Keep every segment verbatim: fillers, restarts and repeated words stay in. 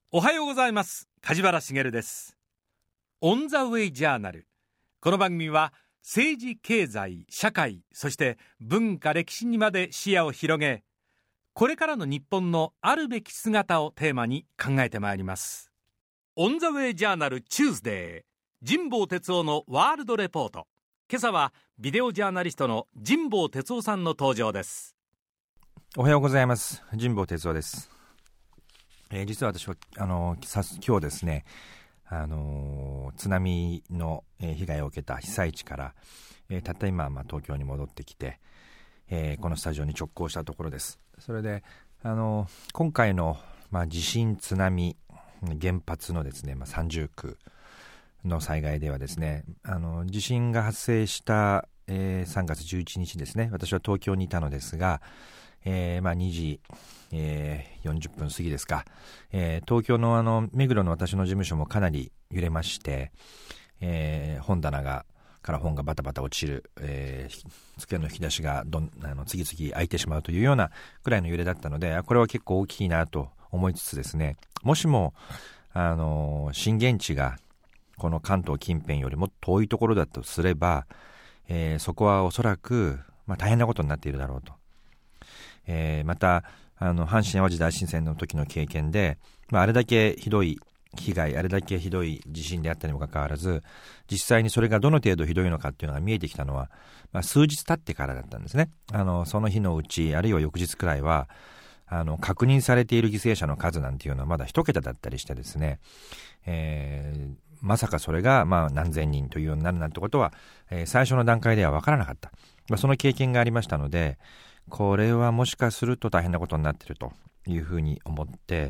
おはようございます。梶原茂です。オンザウェイジャーナル。この番組は政治、経済、社会、そして文化、歴史にまで視野を広げ、これからの日本のあるべき姿をテーマに考えてまいります。オンザウェイジャーナルチューズデー、神保哲夫のワールドレポート。今朝はビデオジャーナリストの神保哲夫さんの登場です。 おはようございます。神保哲夫です。えー、実は私はあの今日ですね、あの津波の、えー、被害を受けた被災地から、えー、たった今、まあ、東京に戻ってきて、えー、このスタジオに直行したところです。それであの今回の、まあ、地震、津波、原発のですね、まあ、三重苦の災害ではですね、あの地震が発生した、えー、さんがつじゅういちにちですね、私は東京にいたのですが、えーまあ、にじ、えー、よんじゅっぷん過ぎですか、えー、東京のあの目黒の私の事務所もかなり揺れまして、えー、本棚がから本がバタバタ落ちる、えー、机の引き出しがどんあの次々開いてしまうというようなくらいの揺れだったので、これは結構大きいなと思いつつですね、もしもあの震源地がこの関東近辺よりも遠いところだとすれば、えー、そこはおそらく、まあ、大変なことになっているだろうと。えー、またあの阪神淡路大震災の時の経験で、まあ、あれだけひどい被害、あれだけひどい地震であったにもかかわらず、実際にそれがどの程度ひどいのかっていうのが見えてきたのは、まあ、数日経ってからだったんですね。あのその日のうち、あるいは翌日くらいはあの確認されている犠牲者の数なんていうのはまだ一桁だったりしてですね、えー、まさかそれがまあ何千人というようになるなんてことは、えー、最初の段階では分からなかった、まあ、その経験がありましたので、これはもしかすると大変なことになっているというふうに思って、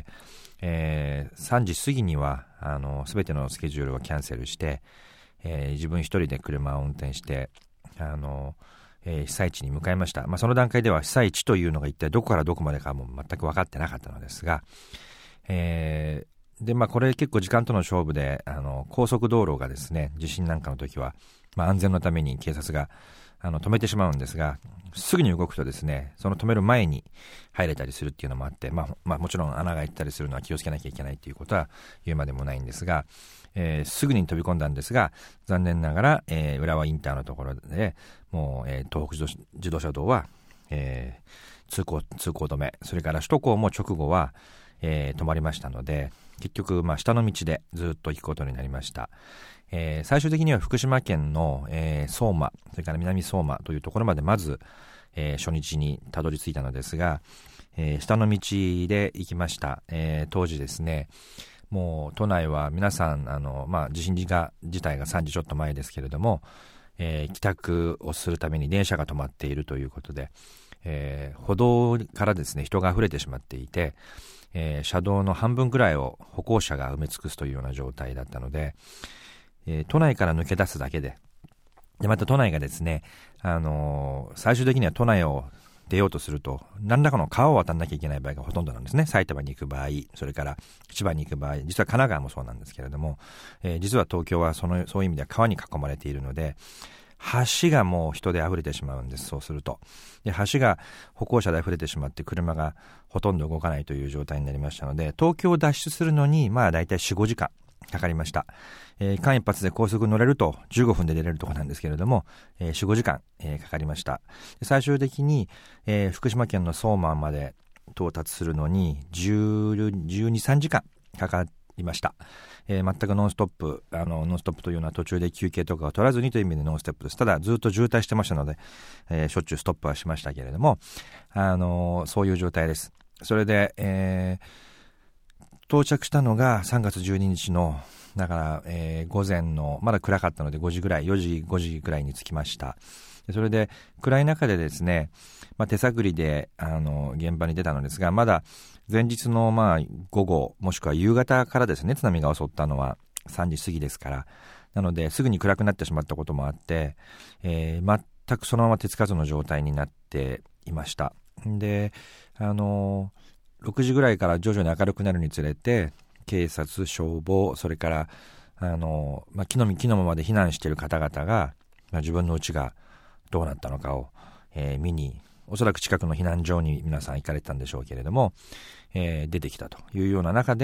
えー、さんじ過ぎにはあの全てのスケジュールをキャンセルして、えー、自分一人で車を運転してあの、えー、被災地に向かいました。まあ、その段階では被災地というのが一体どこからどこまでかも全く分かってなかったのですが、えー、でまあ、これ結構時間との勝負で、あの高速道路がですね、地震なんかの時は、まあ、安全のために警察があの止めてしまうんですが、すぐに動くとですね、その止める前に入れたりするっていうのもあって、まあまあ、もちろん穴が開いたりするのは気をつけなきゃいけないということは言うまでもないんですが、えー、すぐに飛び込んだんですが、残念ながら、えー、浦和インターのところでもう、えー、東北自動、自動車道は、えー、通行通行止め、それから首都高も直後は、えー、止まりましたので、結局、まあ、下の道でずっと行くことになりました。えー、最終的には福島県の、えー、相馬、それから南相馬というところまでまず、えー、初日にたどり着いたのですが、えー、下の道で行きました。えー、当時ですね、もう都内は皆さんあの、まあ、地震が自体がさんじちょっと前ですけれども、えー、帰宅をするために電車が止まっているということで、えー、歩道からですね人が溢れてしまっていて、えー、車道の半分くらいを歩行者が埋め尽くすというような状態だったので、えー、都内から抜け出すだけで、でまた都内がですね、あのー、最終的には都内を出ようとすると何らかの川を渡らなきゃいけない場合がほとんどなんですね。埼玉に行く場合、それから千葉に行く場合、実は神奈川もそうなんですけれども、えー、実は東京はそのそういう意味では川に囲まれているので、橋がもう人で溢れてしまうんです。そうするとで橋が歩行者で溢れてしまって車がほとんど動かないという状態になりましたので、東京を脱出するのにまあだいたい よん、ごじかんかかりました。えー、間一髪で高速乗れるとじゅうごふんで出れるところなんですけれども、えー、よん、ごじかん、えー、かかりました。最終的に、えー、福島県の相馬まで到達するのにじゅうに、さんじかんかかりました。えー、全くノンストップ、あのノンストップというのは途中で休憩とかを取らずにという意味でノンストップです。ただずっと渋滞してましたので、えー、しょっちゅうストップはしましたけれども、あのー、そういう状態です。それで、えー、到着したのがさんがつじゅうににちのだから、えー、午前のまだ暗かったのでごじぐらい、よじごじぐらいに着きました。それで暗い中でですね、まあ、手探りであの現場に出たのですが、まだ前日のまあ午後もしくは夕方からですね、津波が襲ったのはさんじ過ぎですから、なのですぐに暗くなってしまったこともあって、えー、全くそのまま手つかずの状態になっていました。で、あのろくじぐらいから徐々に明るくなるにつれて、警察、消防、それからあの、まあ、木の実木のままで避難している方々が、まあ、自分の家がどうなったのかを、えー、見に、おそらく近くの避難所に皆さん行かれてたんでしょうけれども、えー、出てきたというような中で、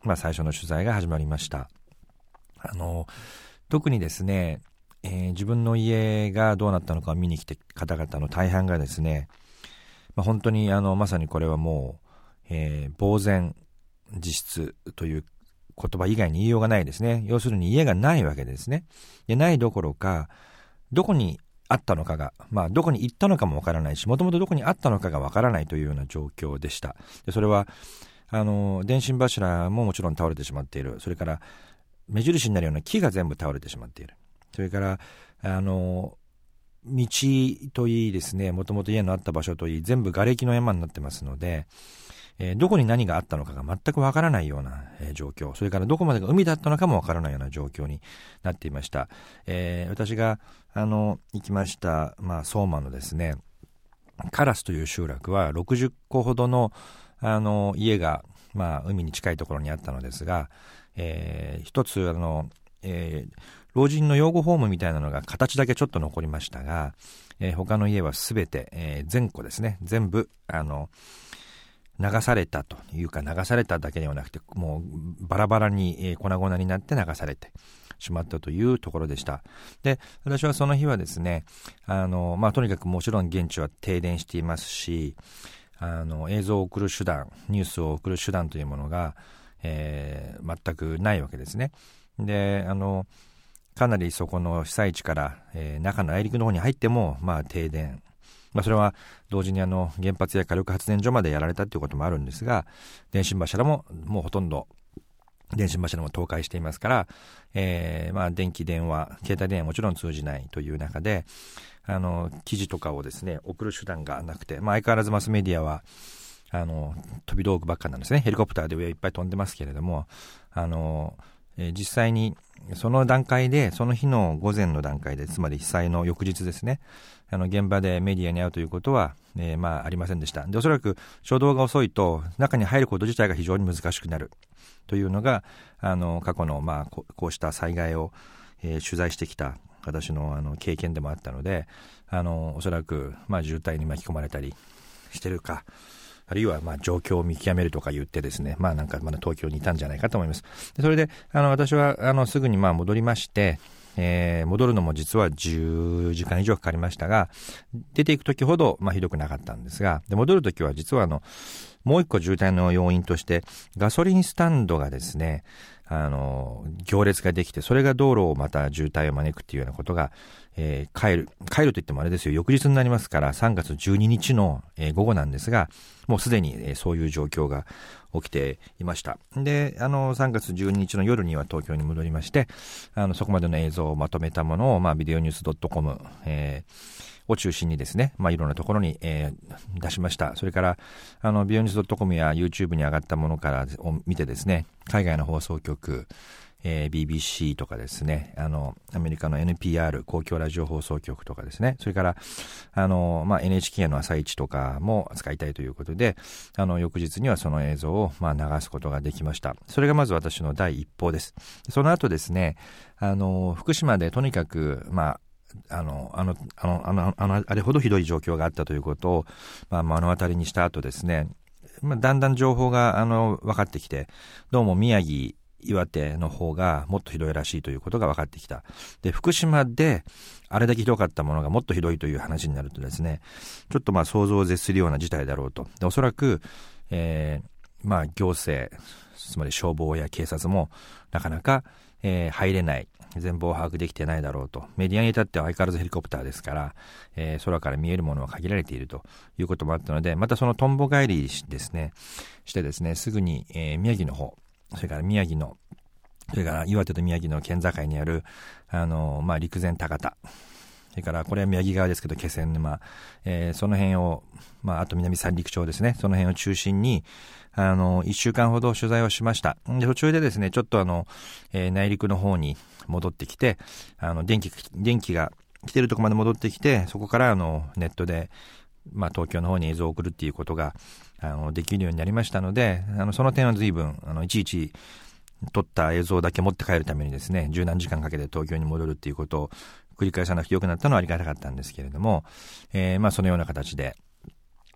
まあ、最初の取材が始まりました。あの特にですね、えー、自分の家がどうなったのかを見に来て方々の大半がですね、まあ、本当にあのまさにこれはもう、えー、呆然自失という言葉以外に言いようがないですね。要するに家がないわけですね。でないどころか、どこにあったのかが、まあ、どこに行ったのかもわからないし、もともとどこにあったのかがわからないというような状況でした。でそれはあの電信柱ももちろん倒れてしまっている。それから目印になるような木が全部倒れてしまっている。それからあの道といいですね、もともと家のあった場所といい、全部瓦礫の山になってますので、えー、どこに何があったのかが全くわからないような、えー、状況、それからどこまでが海だったのかもわからないような状況になっていました。えー、私があの行きました、まあ、相馬のですねカラスという集落はろくじゅっこほどの、あの家が、まあ、海に近いところにあったのですが、えー、一つあの、えー、老人の養護ホームみたいなのが形だけちょっと残りましたが、えー、他の家はすべて、えー、全戸ですね、全部あの流されたというか、流されただけではなくて、もうバラバラに、えー、粉々になって流されてしまったというところでした。で、私はその日はですね、あの、まあ、とにかくもちろん現地は停電していますし、あの映像を送る手段、ニュースを送る手段というものが、えー、全くないわけですね。で、あのかなりそこの被災地から、えー、中の内陸の方に入っても、まあ、停電、まあ、それは同時にあの原発や火力発電所までやられたということもあるんですが、電信柱ももうほとんど電信柱も倒壊していますから、えーまあ、電気電話、携帯電話もちろん通じないという中で、あの記事とかをですね送る手段がなくて、まあ、相変わらずマスメディアはあの飛び道具ばっかなんですね。ヘリコプターで上いっぱい飛んでますけれども、あの、えー、実際にその段階で、その日の午前の段階で、つまり被災の翌日ですね、あの現場でメディアに会うということは、えーまあ、ありませんでした。で、おそらく初動が遅いと中に入ること自体が非常に難しくなるというのが、あの過去の、まあ、こ, こうした災害を、えー、取材してきた私 の, あの経験でもあったので、あのおそらく、まあ、渋滞に巻き込まれたりしてるか、あるいはまあ状況を見極めるとか言ってですね、まあなんかまだ東京にいたんじゃないかと思います。でそれであの私はあのすぐにまあ戻りまして、えー、戻るのも実はじゅうじかん以上かかりましたが、出ていく時ほどまあひどくなかったんですが、で戻る時は実はあのもう一個渋滞の要因としてガソリンスタンドがですね、あの行列ができて、それが道路をまた渋滞を招くっていうようなことが、えー、帰る帰るといってもあれですよ、翌日になりますからさんがつじゅうににちの、えー、午後なんですが、もうすでに、えー、そういう状況が起きていました。で、あのさんがつじゅうににちの夜には東京に戻りまして、あのそこまでの映像をまとめたものを、まあ、ビデオニュース .com、えーを中心にですね、まあ、いろんなところに、えー、出しました。それからあのビデオニュース .com や YouTube に上がったものからを見てですね、海外の放送局、えー、ビービーシー とかですね、あのアメリカの エヌピーアール 公共ラジオ放送局とかですね、それからあの、まあ、エヌエイチケー の朝一とかも使いたいということで、あの翌日にはその映像を、まあ、流すことができました。それがまず私の第一報です。その後ですね、あの福島でとにかく、まああの、あの、あの、あの、あの、あれほどひどい状況があったということを、まあ、目の当たりにした後ですね、まあ、だんだん情報が、あの、分かってきて、どうも宮城、岩手の方がもっとひどいらしいということが分かってきた。で、福島で、あれだけひどかったものがもっとひどいという話になるとですね、ちょっとまあ、想像を絶するような事態だろうと。で、おそらく、えー、まあ、行政、つまり消防や警察も、なかなか、えー、入れない。全貌を把握できてないだろうと。メディアに至っては相変わらずヘリコプターですから、えー、空から見えるものは限られているということもあったので、またそのトンボ帰りですね、してですね、すぐに、えー、宮城の方、それから宮城の、それから岩手と宮城の県境にある、あの、まあ、陸前高田、それからこれは宮城側ですけど気仙沼、えー、その辺を、まあ、あと南三陸町ですね、その辺を中心にあのいっしゅうかんほど取材をしました。で途中でですね、ちょっとあの、えー、内陸の方に戻ってきて、あの電気電気が来てるところまで戻ってきて、そこからあのネットで、まあ、東京の方に映像を送るっていうことがあのできるようになりましたので、あのその点は随分あのいちいち撮った映像だけ持って帰るためにですね、十何時間かけて東京に戻るっていうことを繰り返さなくてよくなったのはありがたかったんですけれども、えー、まあそのような形で、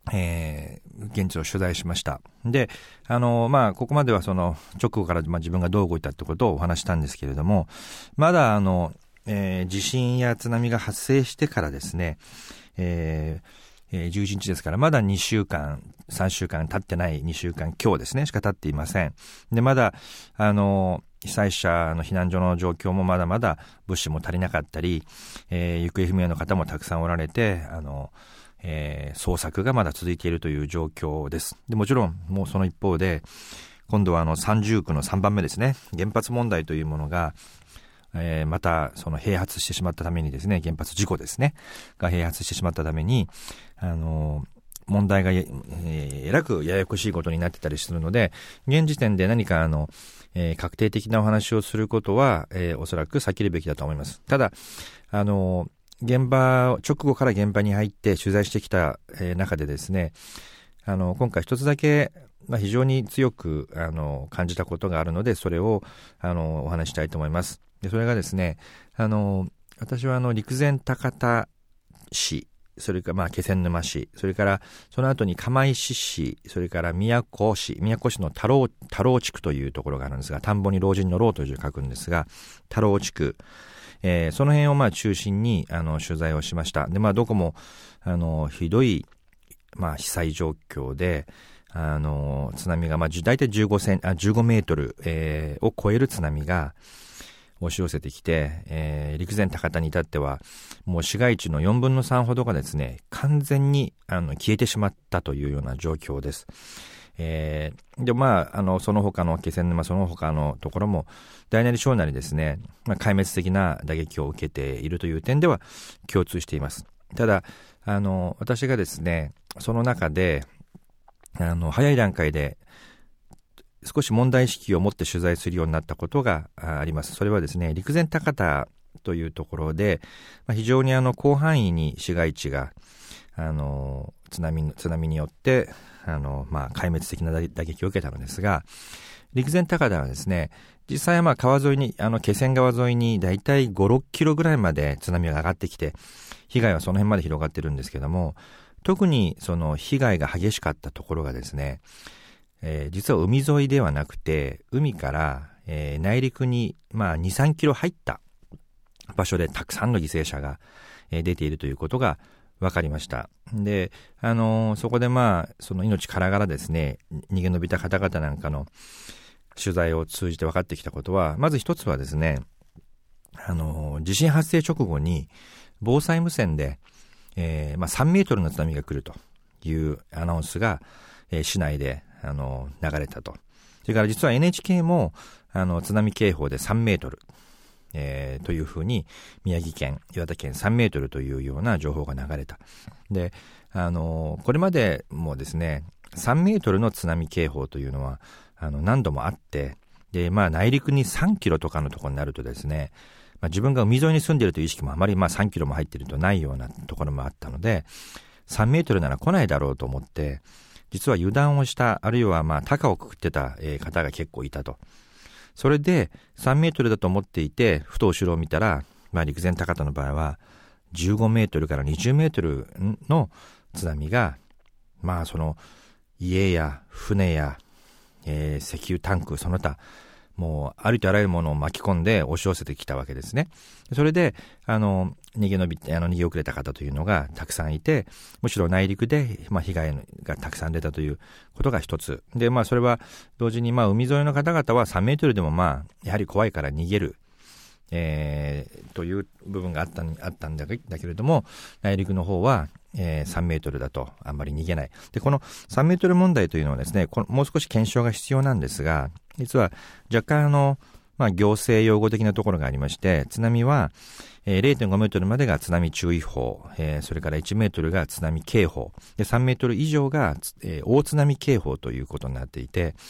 えー、現地を取材しました。で、あの、まあ、ここまではその直後から、まあ、自分がどう動いたってことをお話したんですけれども、まだあの、えー、地震や津波が発生してからですね、えーえー、じゅういちにちですから、まだにしゅうかん、さんしゅうかん経ってないにしゅうかん強ですね、しか経っていません。で、まだ、あの、被災者の避難所の状況もまだまだ物資も足りなかったり、えー、行方不明の方もたくさんおられて、あの、えー、捜索がまだ続いているという状況です。で、もちろん、もうその一方で、今度はあの三重苦のさんばんめですね、原発問題というものが、えー、またその併発してしまったためにですね、原発事故ですね、が併発してしまったために、あのー、問題がえー、えらくややこしいことになってたりするので、現時点で何かあの、えー、確定的なお話をすることは、えー、おそらく避けるべきだと思います。ただ、あのー、現場、直後から現場に入って取材してきた、えー、中でですね、あの、今回一つだけ、まあ、非常に強く、あの、感じたことがあるので、それを、あの、お話したいと思います。で、それがですね、あの、私はあの、陸前高田市、それからまあ気仙沼市、それからその後に釜石市、それから宮古市、宮古市の太郎、太郎地区というところがあるんですが、田んぼに老人の老という字を書くんですが、太郎地区、えー、その辺をまあ中心にあの取材をしました。で、まあどこもあのひどいまあ被災状況で、あの津波がまあ大体じゅうごセンあじゅうごメートル、えー、を超える津波が押し寄せてきて、えー、陸前高田に至ってはもう市街地のよんぶんのさんほどがですね、完全にあの消えてしまったというような状況です。えー、でまああのその他の気仙沼、その他のところも大なり小なりですね、まあ、壊滅的な打撃を受けているという点では共通しています。ただあの私がですね、その中であの早い段階で少し問題意識を持って取材するようになったことがあります。それはですね、陸前高田というところで、まあ、非常にあの広範囲に市街地があの津波、津波によってあの、まあ、壊滅的な打撃を受けたのですが、陸前高田はですね、実際はまあ川沿いに、あの気仙川沿いにだいたいご、ろっキロぐらいまで津波が上がってきて、被害はその辺まで広がってるんですけども、特にその被害が激しかったところがですね、えー、実は海沿いではなくて、海から、えー、内陸に、まあ、に、さんキロ入った場所でたくさんの犠牲者が、えー、出ているということが分かりました。で、あのー、そこでまあ、その命からがらですね、逃げ延びた方々なんかの取材を通じて分かってきたことは、まず一つはですね、あのー、地震発生直後に防災無線で、えーまあ、さんメートルの津波が来るというアナウンスが、えー、市内であの流れたと。それから実は エヌエイチケー もあの津波警報でさんメートル、えー、というふうに宮城県、岩手県さんメートルというような情報が流れた。で、あのこれまでもですね、さんメートルの津波警報というのはあの何度もあって、で、まあ内陸にさんキロとかのところになるとですね、まあ、自分が海沿いに住んでいるという意識もあまりまあさんキロも入っているとないようなところもあったので、さんメートルなら来ないだろうと思って、実は油断をした、あるいはまあ高をくくってた方が結構いたと。それでさんメートルだと思っていて、ふと後ろを見たら、まあ陸前高田の場合はじゅうごメートルからにじゅうメートルの津波が、まあその家や船や、えー、石油タンク、その他、もうありとあらゆるものを巻き込んで押し寄せてきたわけですね。それで、あの、逃げ延び、あの、逃げ遅れた方というのがたくさんいて、むしろ内陸で、まあ、被害がたくさん出たということが一つ。で、まあ、それは同時に、まあ、海沿いの方々はさんメートルでも、まあ、やはり怖いから逃げる。えー、という部分があったん、あったんだけれども、内陸の方は、えー、さんメートルだとあんまり逃げない。で、このさんメートル問題というのはですね、このもう少し検証が必要なんですが、実は若干あの、まあ、行政用語的なところがありまして、津波は、えー、れいてんごメートルまでが津波注意報、えー、それからいちメートルが津波警報、でさんメートル以上が、えー、大津波警報ということになっていて、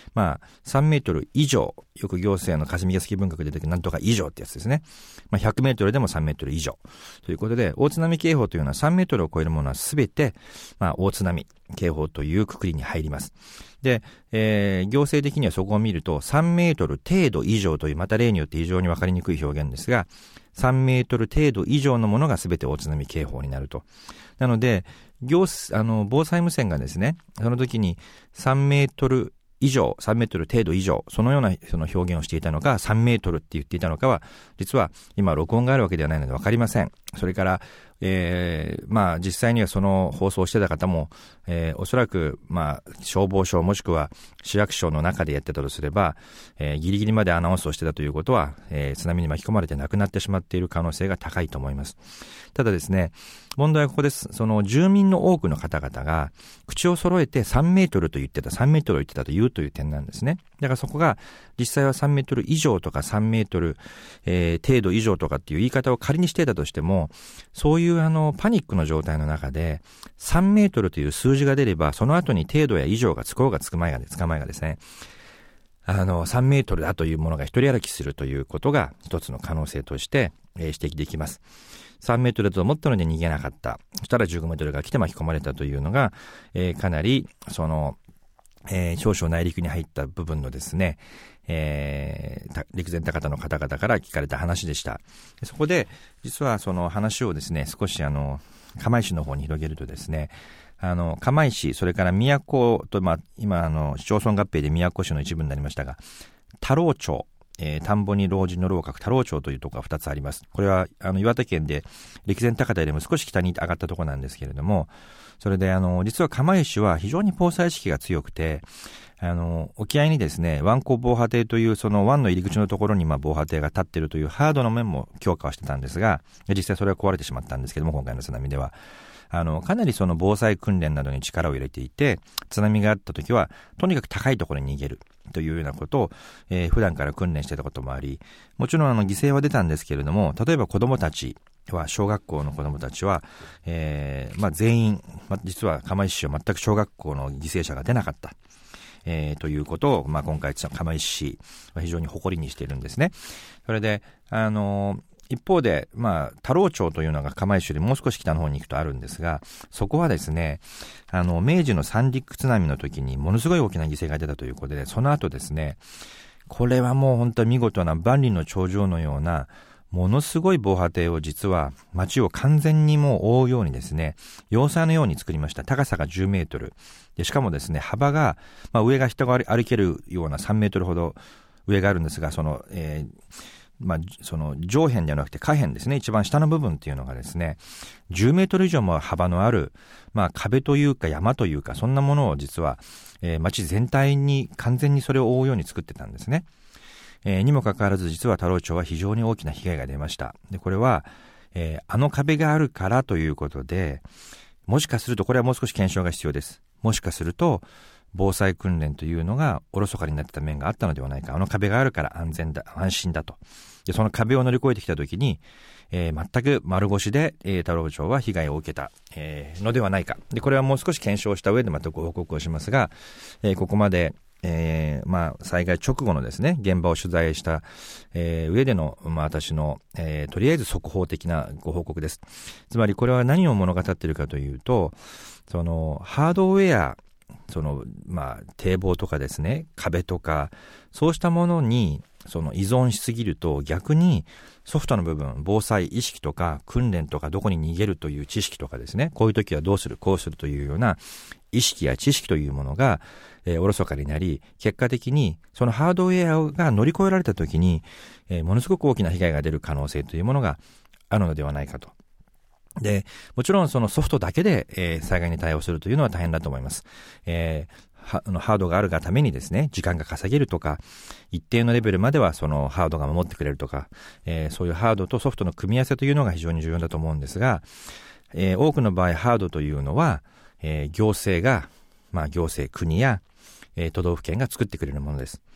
まあ、さんメートル以上、よく行政の霞が関文学で出てくるなんとか以上ってやつですね。まあ、ひゃくメートルでもさんメートル以上。ということで、大津波警報というのはさんメートルを超えるものはすべて、まあ、大津波警報という括りに入ります。で、えー、行政的にはそこを見ると、さんメートル程度以上という、また例によって非常にわかりにくい表現ですが、さんメートル程度以上のものがすべて大津波警報になると。なので、行あの防災無線がですね、その時にさんメートル以上、さんメートル程度以上、そのようなその表現をしていたのか、さんメートルって言っていたのかは、実は今録音があるわけではないので分かりません。それから、えー、まあ実際にはその放送をしてた方も、えー、おそらくまあ消防署もしくは市役所の中でやってたとすれば、えー、ギリギリまでアナウンスをしてたということは、えー、津波に巻き込まれて亡くなってしまっている可能性が高いと思います。ただですね、問題はここです。その住民の多くの方々が口を揃えてさんメートルと言ってた、さんメートルを言ってたというという点なんですね。だからそこが実際はさんメートル以上とかさんメートル、えー、程度以上とかっていう言い方を仮にしていたとしても、そういうあのパニックの状態の中でさんメートルという数字が出れば、その後に程度や以上がつこうがつく前がつかまいがですね、あのさんメートルだというものが一人歩きするということが一つの可能性として、えー、指摘できます。さんメートルだと思ったので逃げなかった。そしたらじゅうごメートルが来て巻き込まれたというのが、えー、かなりその、えー、少々内陸に入った部分のですね、えー、陸前高田の方々から聞かれた話でした。そこで実はその話をですね、少しあの釜石の方に広げるとですね、あの釜石、それから宮古と、まあ、今あの市町村合併で宮古市の一部になりましたが、太郎町、えー、田んぼに老人の老を書く太郎町というところがふたつあります。これはあの岩手県で陸前高田よりも少し北に上がったところなんですけれども、それであの実は釜石は非常に防災意識が強くて、あの沖合にですね、湾口防波堤というその湾の入り口のところにまあ防波堤が立っているというハードの面も強化をしてたんですが、実際それは壊れてしまったんですけども、今回の津波ではあのかなりその防災訓練などに力を入れていて、津波があった時はとにかく高いところに逃げるというようなことを、えー、普段から訓練していたこともあり、もちろんあの犠牲は出たんですけれども、例えば子どもたちは、小学校の子どもたちは、えーまあ、全員、まあ、実は釜石市は全く小学校の犠牲者が出なかった、えー、ということを、まあ、今回釜石市は非常に誇りにしているんですね。それであのー一方で、まあ、太郎町というのが釜石よりもう少し北の方に行くとあるんですが、そこはですね、あの、明治の三陸津波の時にものすごい大きな犠牲が出たということで、その後ですね、これはもう本当に見事な万里の長城のような、ものすごい防波堤を実は街を完全にもう覆うようにですね、要塞のように作りました。高さがじゅうメートル。で、しかもですね、幅が、まあ、上が人が歩けるようなさんメートルほど上があるんですが、その、えーまあ、その上辺ではなくて下辺ですね、一番下の部分っていうのがですね、じゅうメートル以上も幅のある、まあ、壁というか山というか、そんなものを実は、えー、街全体に完全にそれを覆うように作ってたんですね。えー、にもかかわらず実は太郎町は非常に大きな被害が出ました。で、これは、えー、あの壁があるからということで、もしかするとこれはもう少し検証が必要です。もしかすると防災訓練というのがおろそかになってた面があったのではないか。あの壁があるから安全だ、安心だと。で、その壁を乗り越えてきたときに、えー、全く丸腰で、えー、太郎町は被害を受けた、えー、のではないか。で、これはもう少し検証した上でまたご報告をしますが、えー、ここまで、えー、まあ、災害直後のですね、現場を取材した、えー、上での、まあ、私の、えー、とりあえず速報的なご報告です。つまりこれは何を物語っているかというと、その、ハードウェア、その、まあ、堤防とかですね、壁とか、そうしたものに、その依存しすぎると逆にソフトの部分、防災意識とか訓練とかどこに逃げるという知識とかですね、こういう時はどうする、こうするというような意識や知識というものが、えー、おろそかになり、結果的にそのハードウェアが乗り越えられた時に、えー、ものすごく大きな被害が出る可能性というものがあるのではないかと。で、もちろんそのソフトだけで、えー、災害に対応するというのは大変だと思います。えーハードがあるがためにですね、時間が稼げるとか、一定のレベルまではそのハードが守ってくれるとか、えー、そういうハードとソフトの組み合わせというのが非常に重要だと思うんですが、えー、多くの場合ハードというのは、えー、行政が、まあ行政、国や、えー、都道府県が作ってくれるものです。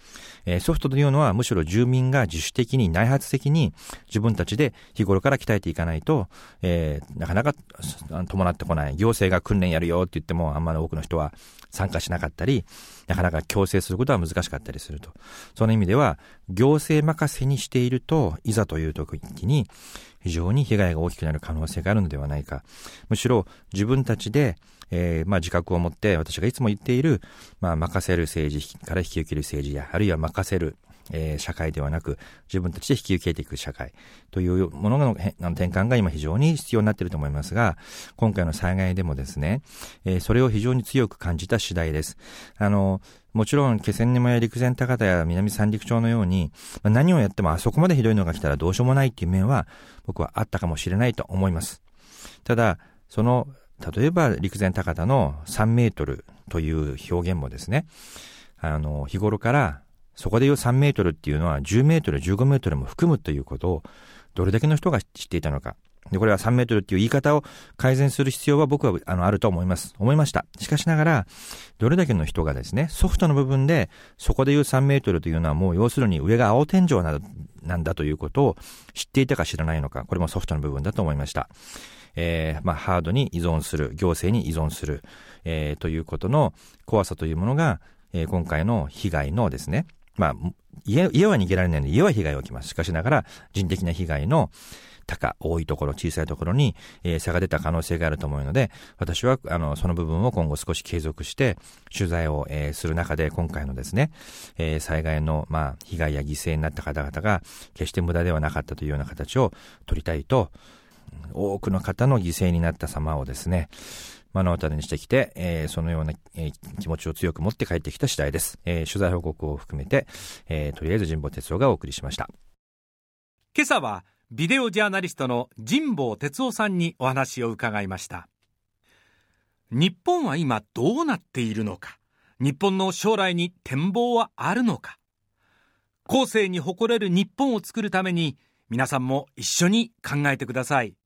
えー、ソフトというのはむしろ住民が自主的に内発的に自分たちで日頃から鍛えていかないと、えー、なかなか伴ってこない。行政が訓練やるよって言ってもあんまり多くの人は参加しなかったり、なかなか強制することは難しかったりすると。その意味では行政任せにしていると、いざという時に非常に被害が大きくなる可能性があるのではないか。むしろ自分たちで、えーまあ、自覚を持って私がいつも言っている、まあ、任せる政治から引き受ける政治や、あるいは任せる、えー、社会ではなく自分たちで引き受けていく社会というものの転換が今非常に必要になっていると思いますが、今回の災害でもですね、えー、それを非常に強く感じた次第です。あのもちろん気仙沼や陸前高田や南三陸町のように、まあ、何をやってもあそこまでひどいのが来たらどうしようもないっていう面は僕はあったかもしれないと思います。ただその例えば陸前高田のさんメートルという表現もですね、あの日頃からそこでいうさんメートルっていうのはじゅうメートルじゅうごメートルも含むということをどれだけの人が知っていたのか。でこれはさんメートルっていう言い方を改善する必要は僕は あのあると思います思いました。しかしながらどれだけの人がですね、ソフトの部分でそこでいうさんメートルというのはもう要するに上が青天井ななんだということを知っていたか知らないのか、これもソフトの部分だと思いました。えーまあ、ハードに依存する、行政に依存する、えー、ということの怖さというものが、えー、今回の被害のですね、まあ、家, 家は逃げられないので家は被害が起きます。しかしながら人的な被害の高、多いところ、小さいところに、えー、差が出た可能性があると思うので、私はあのその部分を今後少し継続して取材を、えー、する中で、今回のですね、えー、災害の、まあ、被害や犠牲になった方々が決して無駄ではなかったというような形を取りたいと、多くの方の犠牲になった様をですね、目の当たりにしてきて、えー、そのような、えー、気持ちを強く持って帰ってきた次第です。えー、取材報告を含めて、えー、とりあえず神保哲夫がお送りしました。 今朝はビデオジャーナリストの神保哲夫さんにお話を伺いました。日本は今どうなっているのか、日本の将来に展望はあるのか、後世に誇れる日本を作るために皆さんも一緒に考えてください。